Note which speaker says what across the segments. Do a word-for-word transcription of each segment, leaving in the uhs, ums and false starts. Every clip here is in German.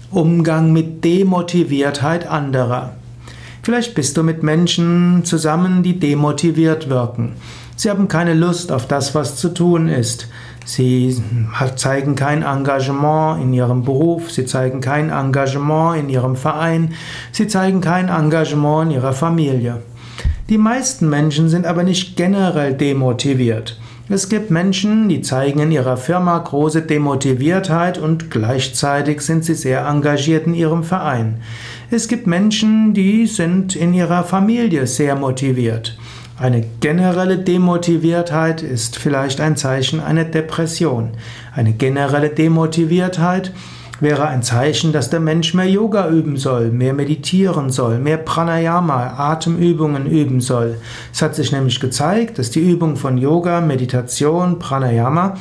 Speaker 1: Umgang mit Demotiviertheit anderer. Vielleicht bist du mit Menschen zusammen, die demotiviert wirken. Sie haben keine Lust auf das, was zu tun ist. Sie zeigen kein Engagement in ihrem Beruf, sie zeigen kein Engagement in ihrem Verein, sie zeigen kein Engagement in ihrer Familie. Die meisten Menschen sind aber nicht generell demotiviert. Es gibt Menschen, die zeigen in ihrer Firma große Demotiviertheit und gleichzeitig sind sie sehr engagiert in ihrem Verein. Es gibt Menschen, die sind in ihrer Familie sehr motiviert. Eine generelle Demotiviertheit ist vielleicht ein Zeichen einer Depression. Eine generelle Demotiviertheit wäre ein Zeichen, dass der Mensch mehr Yoga üben soll, mehr meditieren soll, mehr Pranayama, Atemübungen üben soll. Es hat sich nämlich gezeigt, dass die Übung von Yoga, Meditation, Pranayama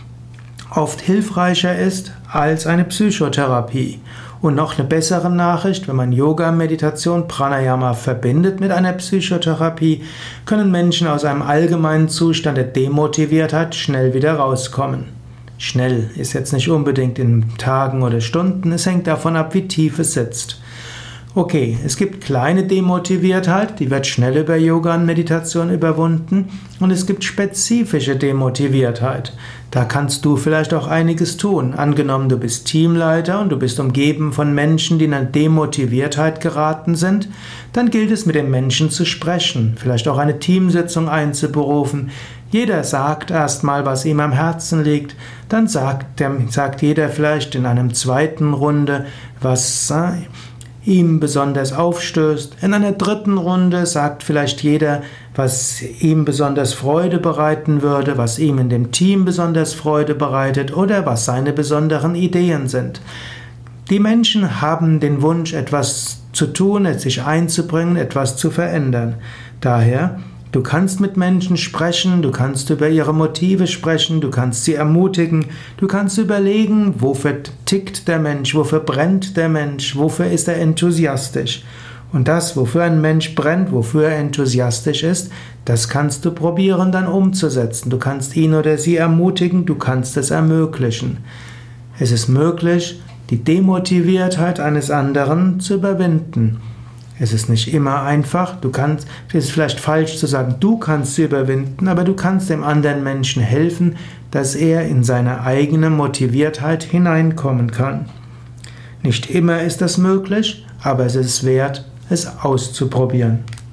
Speaker 1: oft hilfreicher ist als eine Psychotherapie. Und noch eine bessere Nachricht, wenn man Yoga, Meditation, Pranayama verbindet mit einer Psychotherapie, können Menschen aus einem allgemeinen Zustand der Demotiviertheit schnell wieder rauskommen. Schnell ist jetzt nicht unbedingt in Tagen oder Stunden, es hängt davon ab, wie tief es sitzt. Okay, es gibt kleine Demotiviertheit, die wird schnell über Yoga und Meditation überwunden, und es gibt spezifische Demotiviertheit. Da kannst du vielleicht auch einiges tun. Angenommen, du bist Teamleiter und du bist umgeben von Menschen, die in eine Demotiviertheit geraten sind, dann gilt es, mit den Menschen zu sprechen, vielleicht auch eine Teamsitzung einzuberufen. Jeder sagt erstmal, was ihm am Herzen liegt, dann sagt, der, sagt jeder vielleicht in einer zweiten Runde, was äh, ihm besonders aufstößt. In einer dritten Runde sagt vielleicht jeder, was ihm besonders Freude bereiten würde, was ihm in dem Team besonders Freude bereitet oder was seine besonderen Ideen sind. Die Menschen haben den Wunsch, etwas zu tun, sich einzubringen, etwas zu verändern. Daher, du kannst mit Menschen sprechen, du kannst über ihre Motive sprechen, du kannst sie ermutigen, du kannst überlegen, wofür tickt der Mensch, wofür brennt der Mensch, wofür ist er enthusiastisch. Und das, wofür ein Mensch brennt, wofür er enthusiastisch ist, das kannst du probieren dann umzusetzen. Du kannst ihn oder sie ermutigen, du kannst es ermöglichen. Es ist möglich, die Demotiviertheit eines anderen zu überwinden. Es ist nicht immer einfach, du kannst, es ist vielleicht falsch zu sagen, du kannst sie überwinden, aber du kannst dem anderen Menschen helfen, dass er in seine eigene Motiviertheit hineinkommen kann. Nicht immer ist das möglich, aber es ist wert, es auszuprobieren.